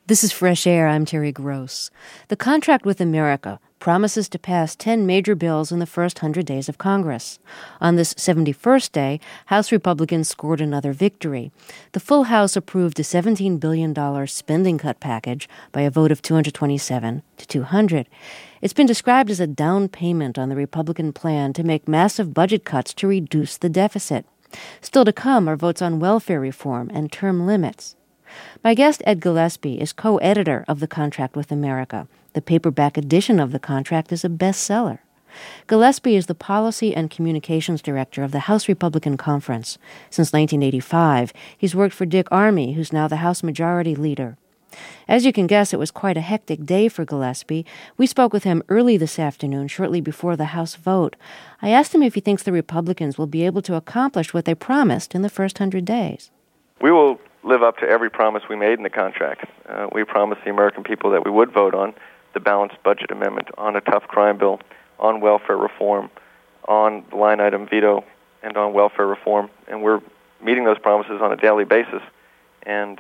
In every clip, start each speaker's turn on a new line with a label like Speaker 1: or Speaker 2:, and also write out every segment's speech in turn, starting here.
Speaker 1: This is Fresh Air. I'm Terry Gross. The contract with America promises to pass 10 major bills in the first 100 days of Congress. On this 71st day, House Republicans scored another victory. The full House approved a $17 billion spending cut package by a vote of 227 to 200. It's been described as a down payment on the Republican plan to make massive budget cuts to reduce the deficit. Still to come are votes on welfare reform and term limits. My guest, Ed Gillespie, is co-editor of The Contract with America. The paperback edition of the contract is a bestseller. Gillespie is the Policy and Communications Director of the House Republican Conference. Since 1985, he's worked for Dick Armey, who's now the House Majority Leader. As you can guess, it was quite a hectic day for Gillespie. We spoke with him early this afternoon, shortly before the House vote. I asked him if he thinks the Republicans will be able to accomplish what they promised in the first 100 days.
Speaker 2: We will live up to every promise we made in the contract. We promised the American people that we would vote on the balanced budget amendment, on a tough crime bill, on welfare reform, on the line item veto, and on welfare reform. And we're meeting those promises on a daily basis. And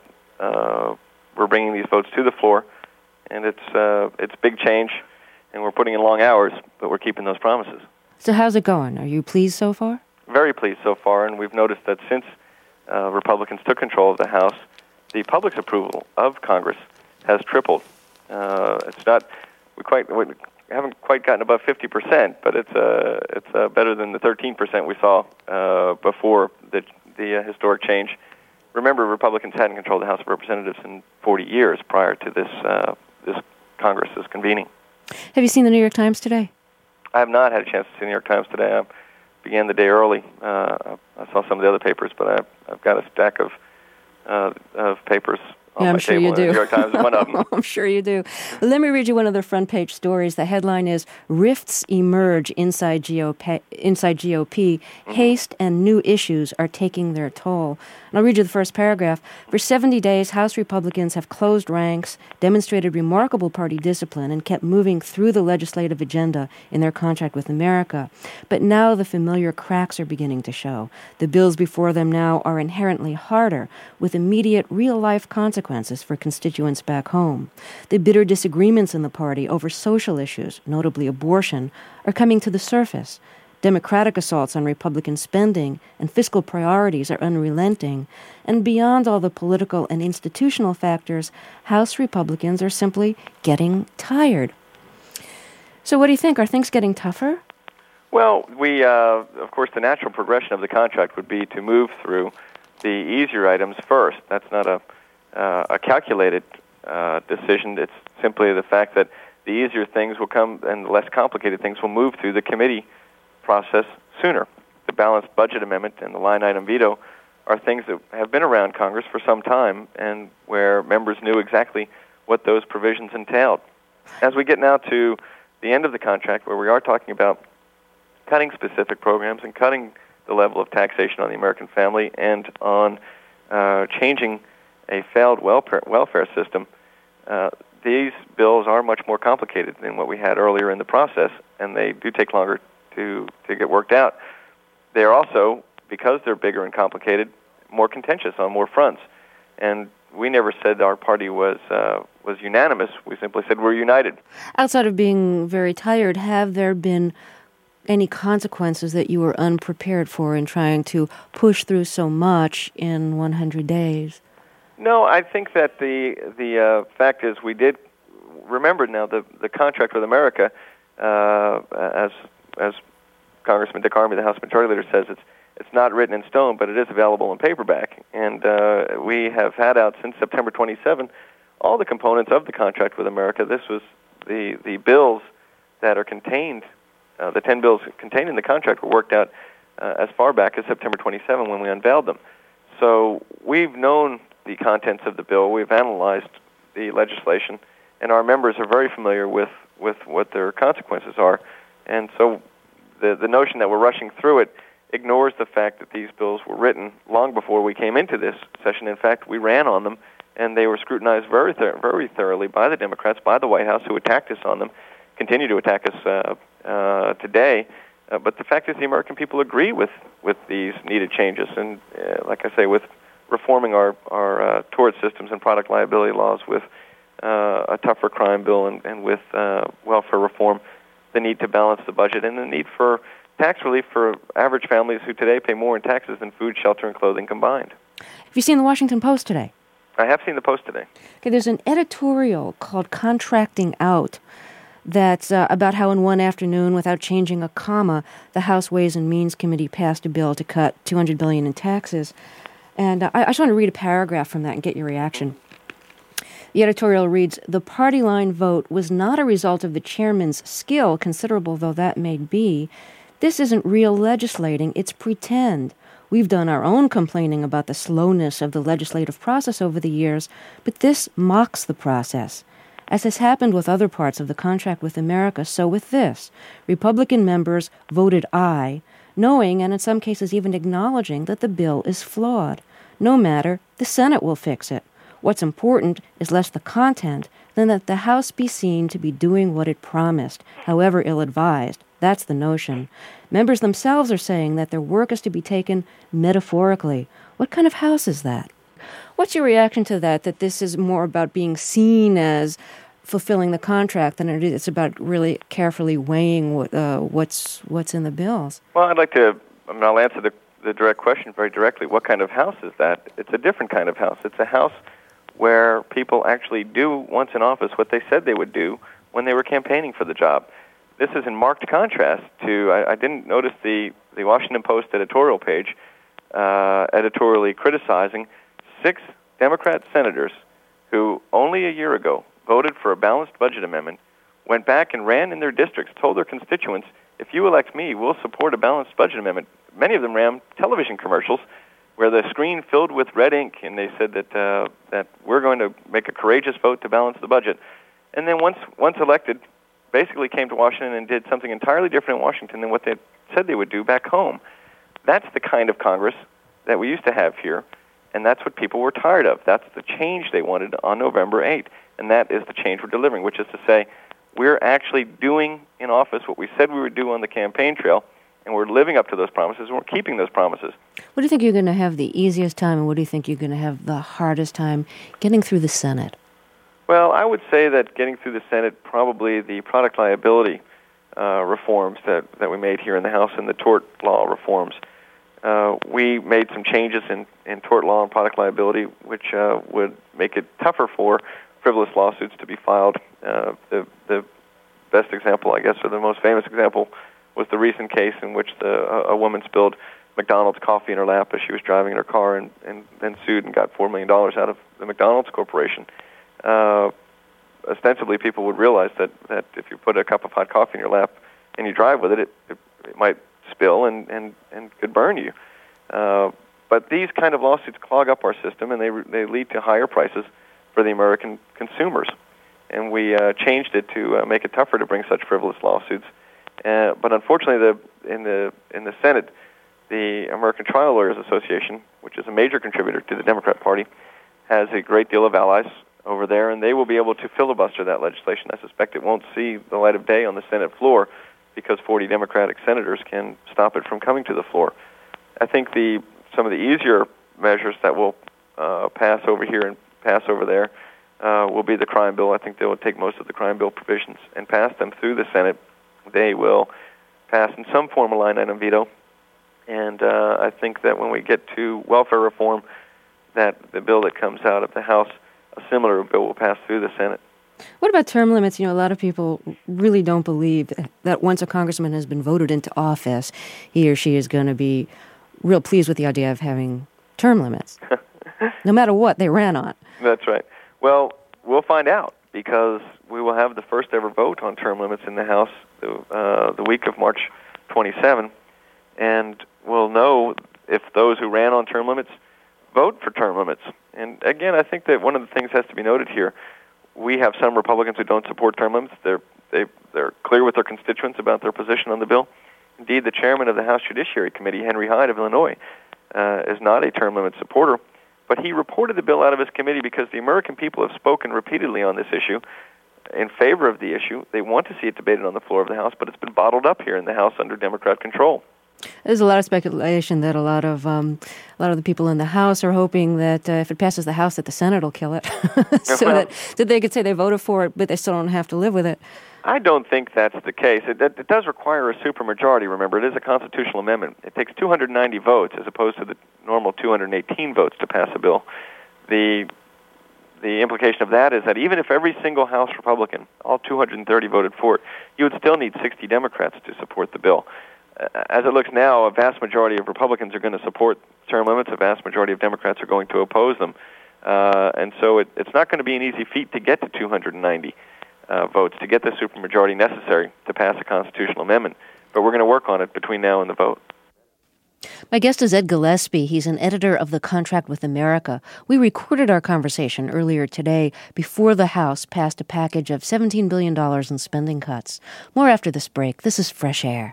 Speaker 2: we're bringing these votes to the floor. And it's big change, and we're putting in long hours, but we're keeping those promises.
Speaker 1: So how's it going? Are you pleased so far?
Speaker 2: Very pleased so far, and we've noticed that since Republicans took control of the House, the public's approval of Congress has tripled. It's not we haven't quite gotten above 50%, but it's better than the 13% we saw before the historic change. Remember, Republicans hadn't controlled the House of Representatives in 40 years prior to this Congress's convening.
Speaker 1: Have you seen the New York Times today?
Speaker 2: I have not had a chance to see the New York Times today. I began the day early. I saw some of the other papers, but I've got a stack of papers on my table.
Speaker 1: You do.
Speaker 2: The New York Times is one of them.
Speaker 1: I'm sure you do. Well, let me read you one of the front page stories. The headline is "Rifts Emerge Inside GOP.
Speaker 2: Mm-hmm.
Speaker 1: Haste and new issues are taking their toll." And I'll read you the first paragraph. For 70 days, House Republicans have closed ranks, demonstrated remarkable party discipline, and kept moving through the legislative agenda in their contract with America. But now the familiar cracks are beginning to show. The bills before them now are inherently harder, with immediate real-life consequences for constituents back home. The bitter disagreements in the party over social issues, notably abortion, are coming to the surface. Democratic assaults on Republican spending and fiscal priorities are unrelenting, and beyond all the political and institutional factors, House Republicans are simply getting tired. So what do you think? Are things getting tougher?
Speaker 2: Well, of course, the natural progression of the contract would be to move through the easier items first. That's not a calculated decision. It's simply the fact that the easier things will come and the less complicated things will move through the committee process sooner. The balanced budget amendment and the line item veto are things that have been around Congress for some time and where members knew exactly what those provisions entailed. As we get now to the end of the contract, where we are talking about cutting specific programs and cutting the level of taxation on the American family and on changing a failed welfare system, these bills are much more complicated than what we had earlier in the process, and they do take longer to get worked out. They are also, because they're bigger and complicated, more contentious on more fronts. And we never said our party was unanimous. We simply said we're united.
Speaker 1: Outside of being very tired, have there been any consequences that you were unprepared for in trying to push through so much in 100 days?
Speaker 2: No, I think that the fact is we did remember now the contract with America, as Congressman Dick Armey, the House Majority Leader, says, it's not written in stone, but it is available in paperback. And we have had out since September 27 all the components of the contract with America. This was the bills that are contained, the 10 bills contained in the contract were worked out as far back as September 27 when we unveiled them. So we've known the contents of the bill. We've analyzed the legislation, and our members are very familiar with what their consequences are. And so the notion that we're rushing through it ignores the fact that these bills were written long before we came into this session. In fact, we ran on them, and they were scrutinized very thoroughly by the Democrats, by the White House, who attacked us on them, continue to attack us today. But the fact is the American people agree with these needed changes. And like I say, with reforming our tort systems and product liability laws with a tougher crime bill and with welfare reform, the need to balance the budget, and the need for tax relief for average families who today pay more in taxes than food, shelter, and clothing combined.
Speaker 1: Have you seen the Washington Post today?
Speaker 2: I have seen the Post today.
Speaker 1: Okay, there's an editorial called Contracting Out that's about how in one afternoon, without changing a comma, the House Ways and Means Committee passed a bill to cut $200 billion in taxes. And I just want to read a paragraph from that and get your reaction. The editorial reads, "The party line vote was not a result of the chairman's skill, considerable though that may be. This isn't real legislating, it's pretend. We've done our own complaining about the slowness of the legislative process over the years, but this mocks the process. As has happened with other parts of the contract with America, so with this. Republican members voted aye, knowing and in some cases even acknowledging that the bill is flawed. No matter, the Senate will fix it. What's important is less the content than that the House be seen to be doing what it promised, however ill-advised. That's the notion. Members themselves are saying that their work is to be taken metaphorically. What kind of House is that?" What's your reaction to that this is more about being seen as fulfilling the contract than it's about really carefully weighing what's in the bills?
Speaker 2: Well, I'll answer the direct question very directly. What kind of House is that? It's a different kind of House. It's a House where people actually do, once in office, what they said they would do when they were campaigning for the job. This is in marked contrast to, I didn't notice the Washington Post editorial page editorially criticizing 6 Democrat senators who only a year ago voted for a balanced budget amendment, went back and ran in their districts, told their constituents, if you elect me, we'll support a balanced budget amendment. Many of them ran television commercials where the screen filled with red ink, and they said that we're going to make a courageous vote to balance the budget. And then once elected, basically came to Washington and did something entirely different in Washington than what they said they would do back home. That's the kind of Congress that we used to have here. And that's what people were tired of. That's the change they wanted on November 8th. And that is the change we're delivering, which is to say we're actually doing in office what we said we would do on the campaign trail, and we're living up to those promises, and we're keeping those promises.
Speaker 1: What do you think you're going to have the easiest time, and what do you think you're going to have the hardest time getting through the Senate?
Speaker 2: Well, I would say that getting through the Senate, probably the product liability reforms that we made here in the House and the tort law reforms. We made some changes in tort law and product liability, which would make it tougher for frivolous lawsuits to be filed. The best example, I guess, or the most famous example, was the recent case in which a woman spilled McDonald's coffee in her lap as she was driving in her car and then sued and got $4 million out of the McDonald's Corporation. Ostensibly, people would realize that if you put a cup of hot coffee in your lap and you drive with it, it might spill and could burn you. But these kind of lawsuits clog up our system, and they lead to higher prices for the American consumers. And we changed it to make it tougher to bring such frivolous lawsuits. But unfortunately, in the Senate, the American Trial Lawyers Association, which is a major contributor to the Democrat Party, has a great deal of allies over there, and they will be able to filibuster that legislation. I suspect it won't see the light of day on the Senate floor because 40 Democratic senators can stop it from coming to the floor. I think some of the easier measures that will pass over here and pass over there will be the crime bill. I think they will take most of the crime bill provisions and pass them through the Senate. They will pass in some form a line item veto. And I think that when we get to welfare reform, that the bill that comes out of the House, a similar bill will pass through the Senate.
Speaker 1: What about term limits? A lot of people really don't believe that once a congressman has been voted into office, he or she is going to be real pleased with the idea of having term limits, no matter what they ran on.
Speaker 2: That's right. Well, we'll find out because we will have the first ever vote on term limits in the House the week of March 27, and we'll know if those who ran on term limits vote for term limits. And again, I think that one of the things has to be noted here. We have some Republicans who don't support term limits. They're clear with their constituents about their position on the bill. Indeed, the chairman of the House Judiciary Committee, Henry Hyde of Illinois, is not a term limit supporter, but he reported the bill out of his committee because the American people have spoken repeatedly on this issue in favor of the issue. They want to see it debated on the floor of the House, but it's been bottled up here in the House under Democrat control.
Speaker 1: There's a lot of speculation that a lot of the people in the House are hoping that if it passes the House, that the Senate will kill it, so that they could say they voted for it, but they still don't have to live with it.
Speaker 2: I don't think that's the case. It does require a supermajority, remember. It is a constitutional amendment. It takes 290 votes as opposed to the normal 218 votes to pass a bill. The implication of that is that even if every single House Republican, all 230, voted for it, you would still need 60 Democrats to support the bill. As it looks now, a vast majority of Republicans are going to support term limits. A vast majority of Democrats are going to oppose them. And so it's not going to be an easy feat to get to 290 votes, to get the supermajority necessary to pass a constitutional amendment. But we're going to work on it between now and the vote.
Speaker 1: My guest is Ed Gillespie. He's an editor of The Contract with America. We recorded our conversation earlier today before the House passed a package of $17 billion in spending cuts. More after this break. This is Fresh Air.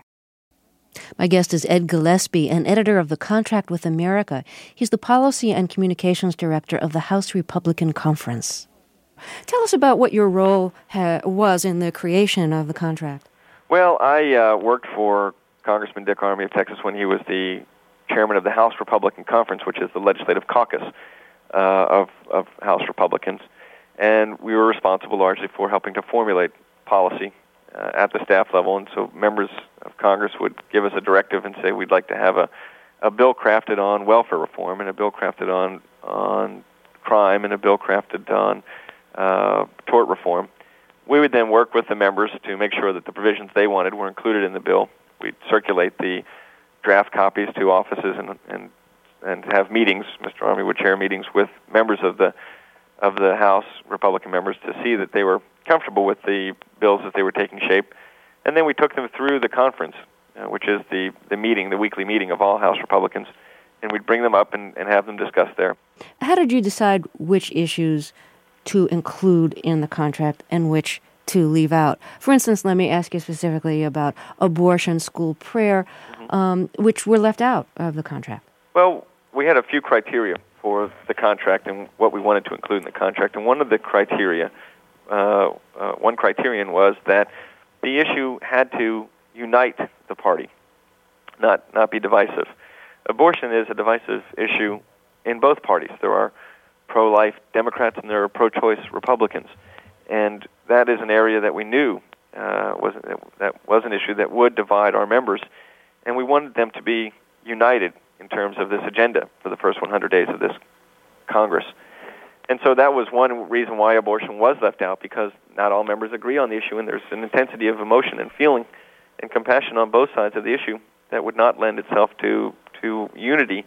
Speaker 1: My guest is Ed Gillespie, an editor of The Contract with America. He's the Policy and Communications Director of the House Republican Conference. Tell us about what your role was in the creation of the contract.
Speaker 2: Well, I worked for Congressman Dick Armey of Texas when he was the chairman of the House Republican Conference, which is the legislative caucus of House Republicans. And we were responsible largely for helping to formulate policy at the staff level. And so members of Congress would give us a directive and say, we'd like to have a bill crafted on welfare reform, and a bill crafted on crime, and a bill crafted on tort reform. We would then work with the members to make sure that the provisions they wanted were included in the bill. We'd circulate the draft copies to offices and have meetings. Mr. Armey would chair meetings with members of the House, Republican members, to see that they were comfortable with the bills as they were taking shape. And then we took them through the conference, which is the meeting, the weekly meeting of all House Republicans, and we'd bring them up and have them discuss there.
Speaker 1: How did you decide which issues to include in the contract and which to leave out? For instance, let me ask you specifically about abortion, school prayer, which were left out of the contract.
Speaker 2: Well, we had a few criteria for the contract and what we wanted to include in the contract. And one of the criteria, one criterion was that the issue had to unite the party, not be divisive. Abortion is a divisive issue in both parties. There are pro-life Democrats and there are pro-choice Republicans. And that is an area that we knew was an issue that would divide our members. And we wanted them to be united in terms of this agenda for the first 100 days of this Congress. And so that was one reason why abortion was left out, because not all members agree on the issue, and there's an intensity of emotion and feeling and compassion on both sides of the issue that would not lend itself to unity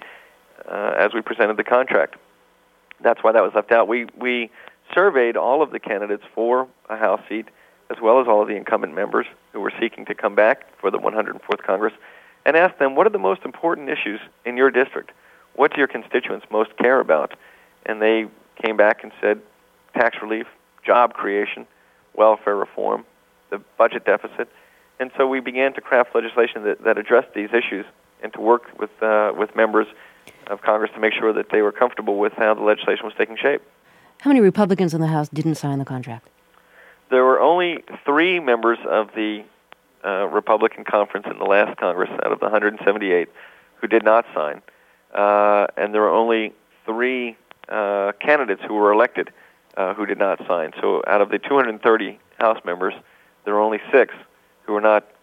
Speaker 2: as we presented the contract. That's why that was left out. We surveyed all of the candidates for a House seat, as well as all of the incumbent members who were seeking to come back for the 104th Congress, and asked them, what are the most important issues in your district? What do your constituents most care about? And they came back and said tax relief, job creation, welfare reform, the budget deficit. And so we began to craft legislation that addressed these issues and to work with members of Congress to make sure that they were comfortable with how the legislation was taking shape.
Speaker 1: How many Republicans in the House didn't sign the contract?
Speaker 2: There were only 3 members of the Republican Conference in the last Congress out of the 178 who did not sign. And there were only 3 candidates who were elected who did not sign. So out of the 230 House members, there were only 6 who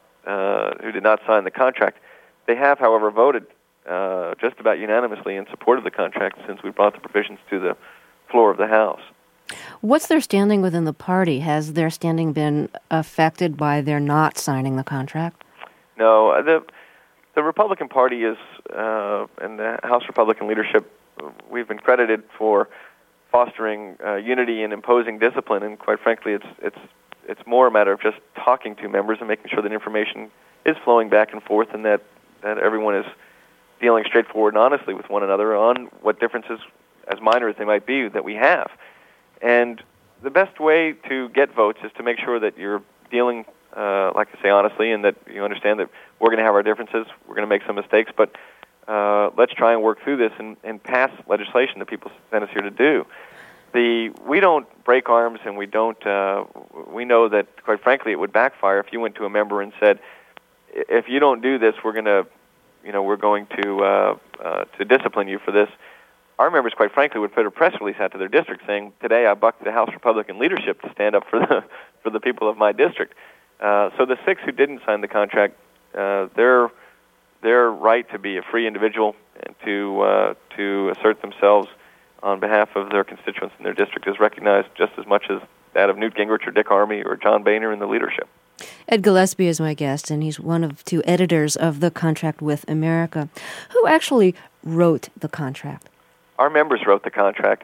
Speaker 2: did not sign the contract. They have, however, voted just about unanimously in support of the contract since we brought the provisions to the floor of the House.
Speaker 1: What's their standing within the party? Has their standing been affected by their not signing the contract?
Speaker 2: No. The Republican Party is, and the House Republican leadership, we've been credited for fostering unity and imposing discipline, and quite frankly, it's more a matter of just talking to members and making sure that information is flowing back and forth, and that everyone is dealing straightforward and honestly with one another on what differences, as minor as they might be, that we have. And the best way to get votes is to make sure that you're dealing, like I say, honestly, and that you understand that we're going to have our differences, we're going to make some mistakes, but let's try and work through this and pass legislation that people sent us here to do. We don't break arms, and we don't. We know that, quite frankly, it would backfire if you went to a member and said, "If you don't do this, we're going to we're going to discipline you for this, our members, quite frankly, would put a press release out to their district saying, "Today I bucked the House Republican leadership to stand up for the people of my district." So the 6 who didn't sign the contract, their right to be a free individual and to assert themselves on behalf of their constituents in their district is recognized just as much as that of Newt Gingrich or Dick Armey or John Boehner in the leadership.
Speaker 1: Ed Gillespie is my guest, and he's one of 2 editors of The Contract with America. Who actually wrote the contract?
Speaker 2: Our members wrote the contract.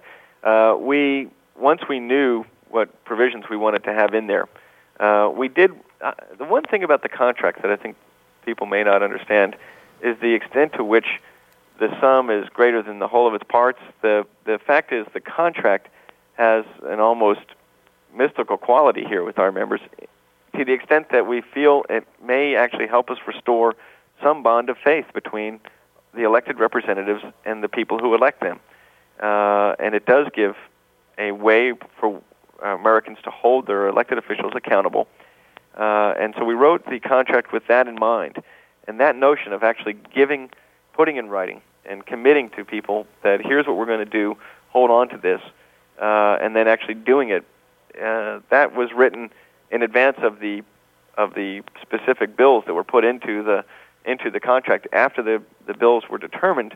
Speaker 2: Once we knew what provisions we wanted to have in there, we did. The one thing about the contract that I think people may not understand is the extent to which the sum is greater than the whole of its parts. The fact is the contract has an almost mystical quality here with our members, to the extent that we feel it may actually help us restore some bond of faith between the elected representatives and the people who elect them. And it does give a way for Americans to hold their elected officials accountable. And so we wrote the contract with that in mind. And that notion of actually putting in writing and committing to people that here's what we're going to do, hold on to this, and then actually doing it, that was written in advance of the specific bills that were put into the contract. After the bills were determined,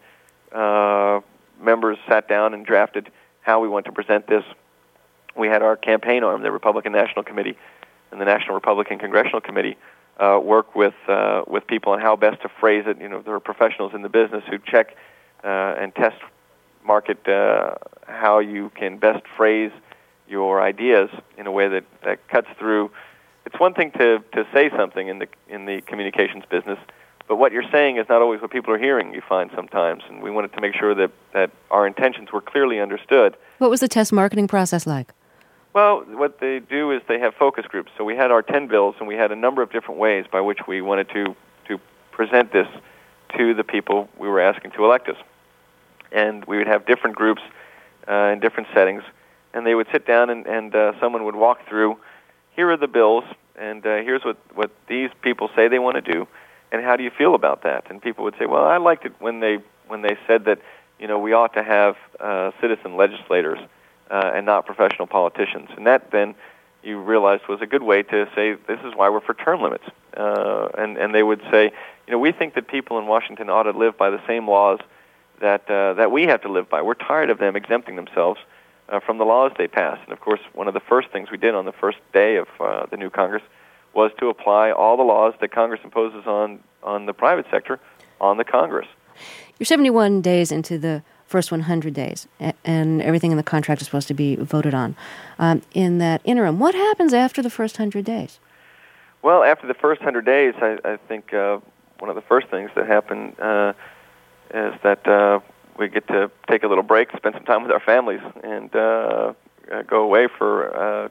Speaker 2: members sat down and drafted how we want to present this. We had our campaign arm, the Republican National Committee, and the National Republican Congressional Committee work with people on how best to phrase it. There are professionals in the business who check and test market how you can best phrase your ideas in a way that cuts through. It's one thing to say something in the communications business, but what you're saying is not always what people are hearing, you find sometimes, and we wanted to make sure that our intentions were clearly understood.
Speaker 1: What was the test marketing process like?
Speaker 2: Well, what they do is they have focus groups. So we had our 10 bills, and we had a number of different ways by which we wanted to present this to the people we were asking to elect us. And we would have different groups in different settings, and they would sit down and someone would walk through, here are the bills, and here's what these people say they want to do, and how do you feel about that? And people would say, well, I liked it when they said that we ought to have citizen legislators and not professional politicians. And that then you realized was a good way to say this is why we're for term limits. And they would say, we think that people in Washington ought to live by the same laws that we have to live by. We're tired of them exempting themselves from the laws they pass. And of course, one of the first things we did on the first day of the new Congress was to apply all the laws that Congress imposes on the private sector on the Congress.
Speaker 1: You're 71 days into the first 100 days, and everything in the contract is supposed to be voted on. In that interim, what happens after the first 100 days?
Speaker 2: Well, after the first 100 days, I think one of the first things that happen is that we get to take a little break, spend some time with our families, and go away for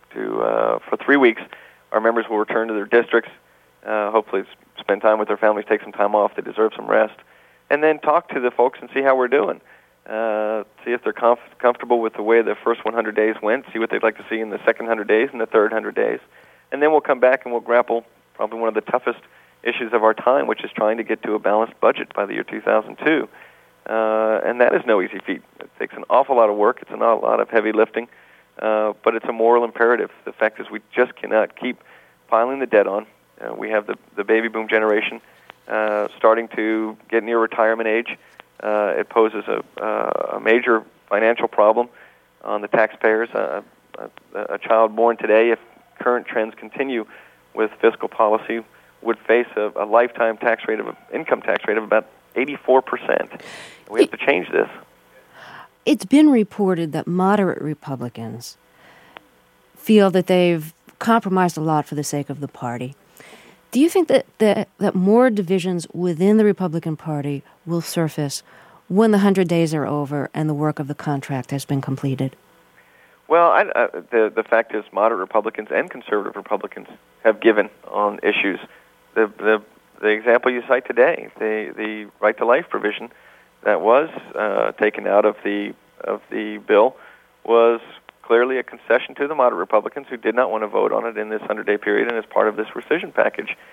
Speaker 2: 3 weeks. Our members will return to their districts, hopefully spend time with their families, take some time off. They deserve some rest. And then talk to the folks and see how we're doing. See if they're comfortable with the way the first 100 days went, see what they'd like to see in the second 100 days and the third 100 days. And then we'll come back and we'll grapple probably one of the toughest issues of our time, which is trying to get to a balanced budget by the year 2002. And that is no easy feat. It takes an awful lot of work. It's a lot of heavy lifting. But it's a moral imperative. The fact is we just cannot keep piling the debt on. We have the baby boom generation starting to get near retirement age. It poses a major financial problem on the taxpayers. A child born today, if current trends continue with fiscal policy, would face a lifetime income tax rate of about 84%. We have to change this.
Speaker 1: It's been reported that moderate Republicans feel that they've compromised a lot for the sake of the party. Do you think that more divisions within the Republican Party will surface when the 100 days are over and the work of the contract has been completed?
Speaker 2: Well, the fact is moderate Republicans and conservative Republicans have given on issues. The example you cite today, the right to life provision that was taken out of the bill was clearly a concession to the moderate Republicans who did not want to vote on it in this 100-day period and as part of this rescission package.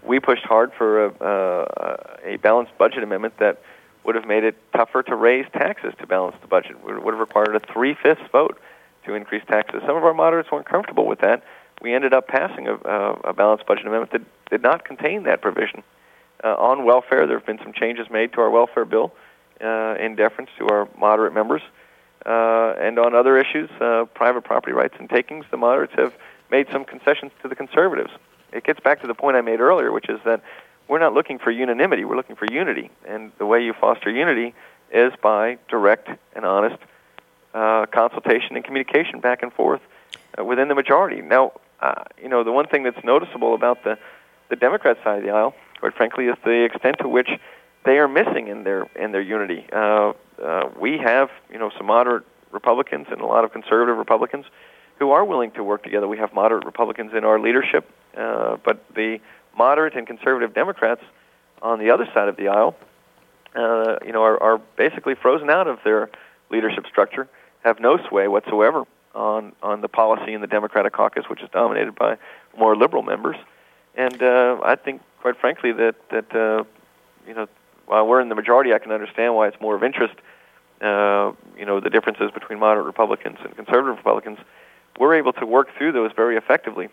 Speaker 2: we pushed hard for a balanced budget amendment that would have made it tougher to raise taxes to balance the budget. It would have required a 3/5 vote to increase taxes. Some of our moderates weren't comfortable with that. We ended up passing a balanced budget amendment that did not contain that provision. On welfare, there have been some changes made to our welfare bill in deference to our moderate members. And on other issues, private property rights and takings, the moderates have made some concessions to the conservatives. It gets back to the point I made earlier, which is that we're not looking for unanimity, we're looking for unity. And the way you foster unity is by direct and honest consultation and communication back and forth within the majority. Now, the one thing that's noticeable about the Democrat side of the aisle, quite frankly, is the extent to which they are missing in their unity. We have, some moderate Republicans and a lot of conservative Republicans who are willing to work together. We have moderate Republicans in our leadership, but the moderate and conservative Democrats on the other side of the aisle, are basically frozen out of their leadership structure, have no sway whatsoever on the policy in the Democratic caucus, which is dominated by more liberal members. And I think, quite frankly, that while we're in the majority, I can understand why it's more of interest, the differences between moderate Republicans and conservative Republicans. We're able to work through those very effectively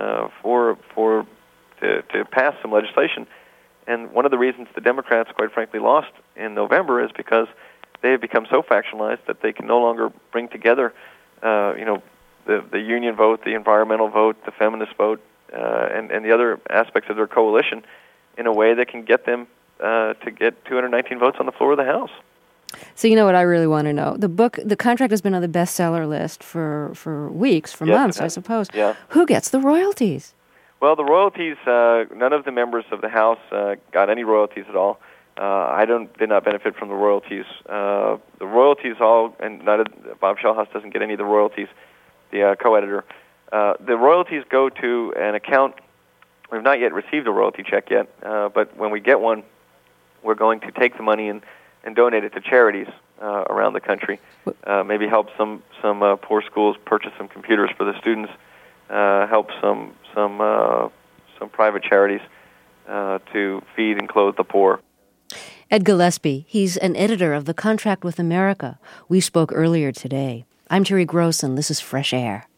Speaker 2: to pass some legislation. And one of the reasons the Democrats, quite frankly, lost in November is because they have become so factionalized that they can no longer bring together, the union vote, the environmental vote, the feminist vote, and the other aspects of their coalition in a way that can get them to get 219 votes on the floor of the House.
Speaker 1: So you know what I really want to know? The contract has been on the bestseller list for weeks, for months, I suppose.
Speaker 2: Yeah.
Speaker 1: Who gets the royalties?
Speaker 2: Well, the royalties, none of the members of the House got any royalties at all. I did not benefit from the royalties. The royalties and Bob Schellhaus doesn't get any of the royalties, the co-editor. The royalties go to an account. We've not yet received a royalty check yet, but when we get one, we're going to take the money and donate it to charities around the country. Maybe help some poor schools purchase some computers for the students. Help some private charities to feed and clothe the poor.
Speaker 1: Ed Gillespie, he's an editor of The Contract with America. We spoke earlier today. I'm Terry Gross, and this is Fresh Air.